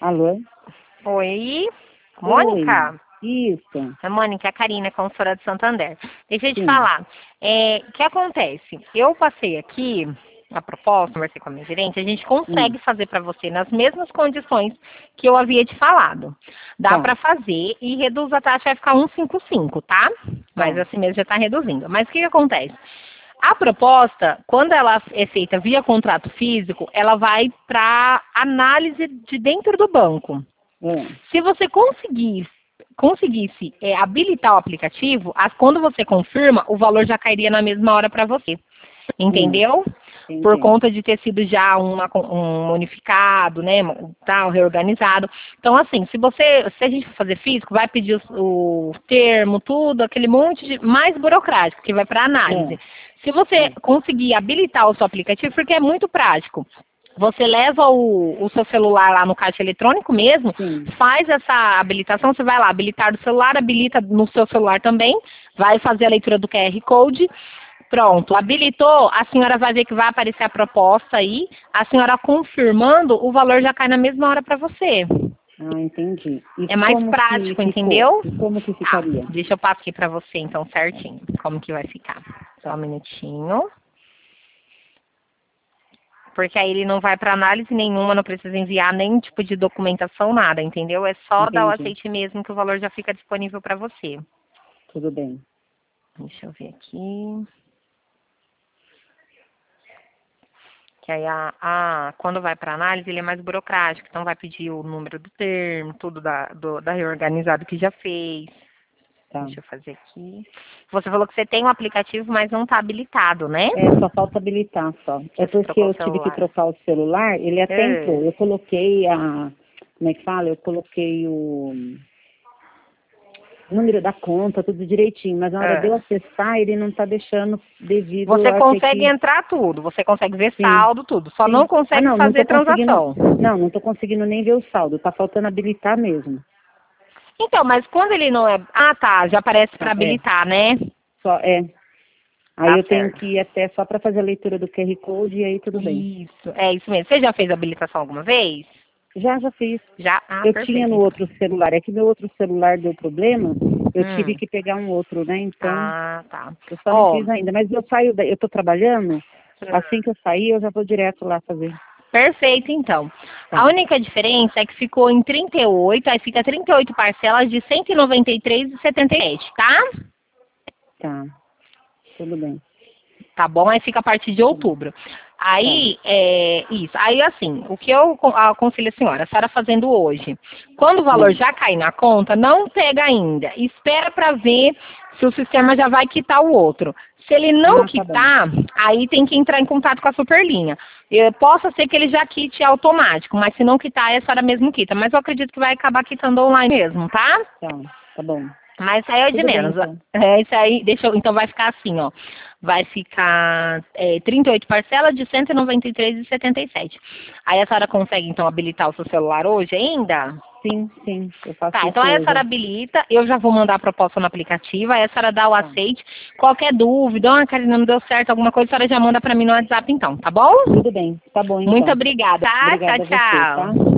Alô? Oi, Mônica? Oi, isso. A Mônica, é a Karina, consultora de Santander. Deixa eu te Sim. falar. O que acontece? Eu passei aqui a proposta, conversei com a minha gerente, a gente consegue fazer para você nas mesmas condições que eu havia te falado. Dá Tá. para fazer e reduz a taxa, vai ficar 155, tá? Mas assim mesmo já está reduzindo. Mas o que acontece? A proposta, quando ela é feita via contrato físico, ela vai para análise de dentro do banco. Se você conseguisse habilitar o aplicativo, quando você confirma, o valor já cairia na mesma hora para você. Entendeu? Por conta de ter sido já um unificado, né, tal, reorganizado. Então, assim, se a gente for fazer físico, vai pedir o termo, tudo, aquele monte de mais burocrático, que vai para análise. Se você conseguir habilitar o seu aplicativo, porque é muito prático. Você leva o seu celular lá no caixa eletrônico mesmo, faz essa habilitação, você vai lá, habilitar do celular, habilita no seu celular também, vai fazer a leitura do QR Code. Pronto, habilitou, a senhora vai ver que vai aparecer a proposta aí, a senhora confirmando, o valor já cai na mesma hora para você. Ah, entendi. É mais prático, entendeu? Como que ficaria? Deixa eu passar aqui para você então certinho, como que vai ficar. Só um minutinho. Porque aí ele não vai para análise nenhuma, não precisa enviar nem tipo de documentação, nada, entendeu? É só dar o aceite mesmo que o valor já fica disponível para você. Tudo bem. Deixa eu ver aqui. Que aí quando vai para análise, ele é mais burocrático, então vai pedir o número do termo, tudo da reorganizado que já fez. Tá. Deixa eu fazer aqui. Você falou que você tem um aplicativo, mas não está habilitado, né? Só falta habilitar só. É porque eu tive que trocar o celular, ele até entrou. Eu coloquei como é que fala? Eu coloquei o número da conta, tudo direitinho, mas na hora de eu acessar, ele não está deixando devido Você a consegue entrar tudo, você consegue ver saldo, tudo, só não consegue fazer transação. Não estou conseguindo nem ver o saldo, está faltando habilitar mesmo. Então, mas quando ele não é... Ah, tá, já aparece para habilitar, né? Aí eu tenho que ir até só para fazer a leitura do QR Code e aí tudo bem. Isso, é isso mesmo. Você já fez habilitação alguma vez? Já fiz. Já? Eu tinha no outro celular, é que meu outro celular deu problema, eu tive que pegar um outro, né? Então, tá. eu só não fiz ainda. Mas eu tô trabalhando, assim que eu sair, eu já vou direto lá fazer. Perfeito, então. A única diferença é que ficou em 38, aí fica 38 parcelas de R$ 193,77, tá? Tá, tudo bem. Tá bom? Aí fica a partir de outubro. Aí, isso. Aí, assim, o que eu aconselho a senhora fazendo hoje, quando o valor já cair na conta, não pega ainda. Espera para ver se o sistema já vai quitar o outro. Se ele não quitar, aí tem que entrar em contato com a Superlinha. Possa ser que ele já quite automático, mas se não quitar, a senhora mesmo quita. Mas eu acredito que vai acabar quitando online mesmo, tá? Tá bom. Mas isso aí é de menos. Então. Isso aí, então vai ficar assim, ó. Vai ficar 38 parcelas de R$ 193,77. Aí a senhora consegue, então, habilitar o seu celular hoje ainda? Sim, eu faço então aí a senhora habilita, eu já vou mandar a proposta no aplicativo, aí a senhora dá o aceite. Qualquer dúvida, Karina, não deu certo, alguma coisa, a senhora já manda para mim no WhatsApp, então, tá bom? Tudo bem, tá bom, então. Muito obrigada. Obrigada Tchau. a você, tá?